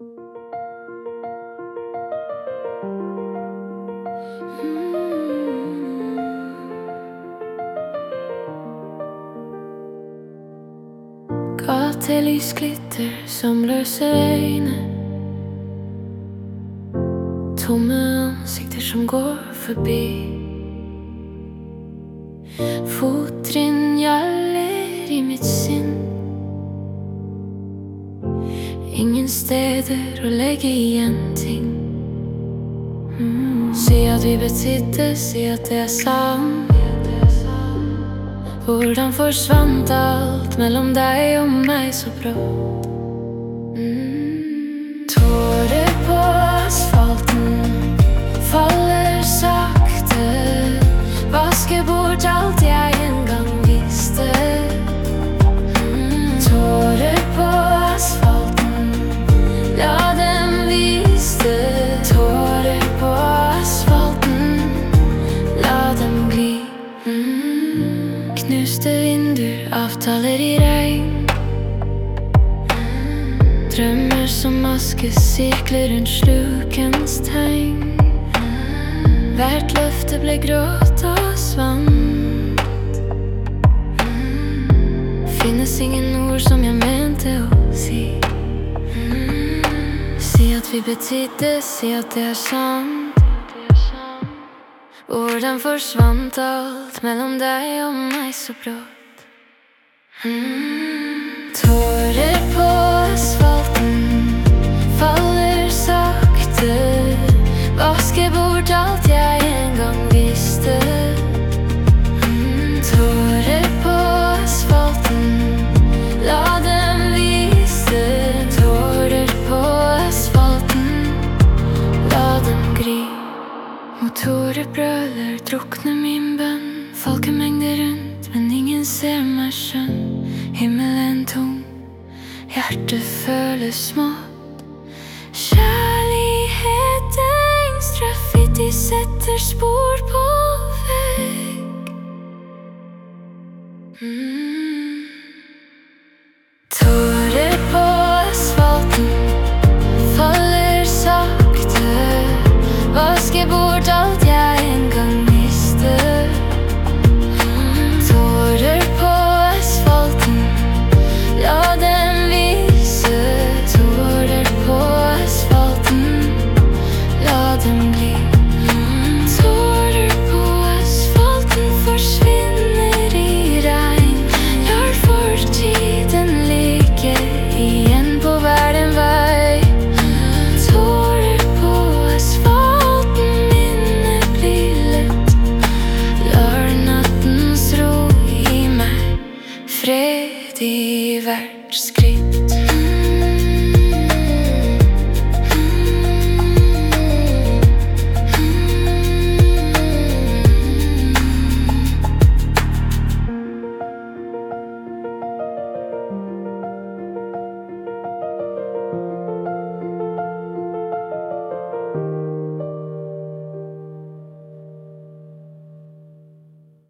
Gatelys glitter som løse øyne, tomme ansikter som går forbi. Fottrinn gjaller i mitt sinn, ingen steder å legge igjen ting. Si at vi betydde, si at det er sant. Hvordan forsvant alt mellom deg og meg så brått? Tårer på asfalten faller sakte, vasker bort alt jeg en gang visste. Tårer på asfalten, la dem vise. Tårer på asfalten, la dem gli. Knuste vinduer, avtaler i regn, drømmer som maske, sirkler rundt slukens tegn. Hvert løfte ble gråt og svant. Finnes ingen ord som jeg mente å si. Si at vi betydde, si at det er sant. Hvordan forsvant alt mellom deg og meg så brått? Tårer på asfalten faller sakte, vasker bort alt jeg en gang visste. Tårer på asfalten, la dem vise. Tårer på asfalten, la dem gri. Motorer brøler, drukner min bønn. Folkemengder rundt, men ingen ser meg skjønn. Himmelen tom, hjertet føles smått. Kjærlighetens graffiti setter spor på vegg. Tårer på asfalten faller sakte, vasker bort alt jeg en gang visste. Tårer på asfalten, la dem vise. Tårer på asfalten, la dem gli. Tårer på asfalten forsvinner i regn, lar fortiden ligge igjen på hver en vei. Tårer på asfalten, minnet blir lett, lar nattens ro gi meg fred igjen.